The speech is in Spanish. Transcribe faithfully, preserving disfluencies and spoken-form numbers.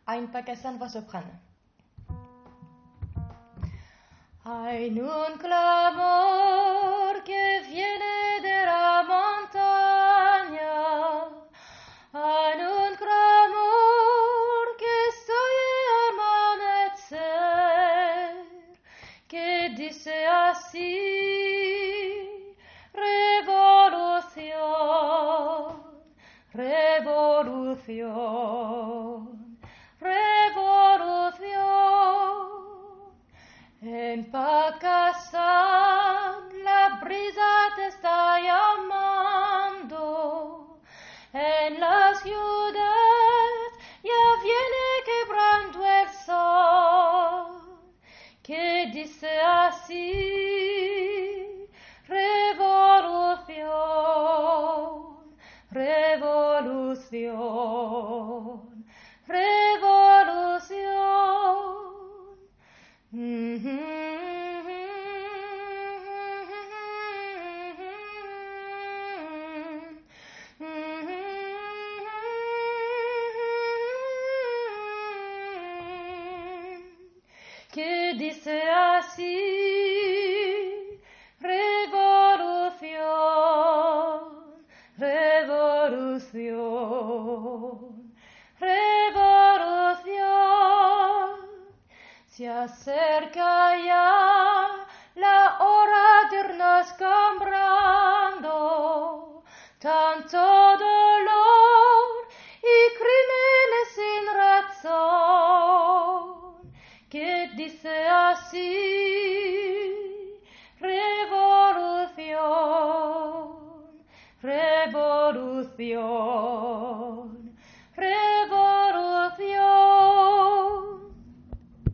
ein Pakistan va soprano. Hay un clamor que viene de la montaña, hay un clamor que estoy amanecer, que dice así: revolución, revolución, revolución. En Pakistan la brisa te está llamando, en la ciudad ya viene quebrando el sol, que dice así: revolución, revolución, revolución. Mm-hmm. Que dice así: revolución, revolución, revolución. Se acerca ya la hora de irnos cambiando, tanto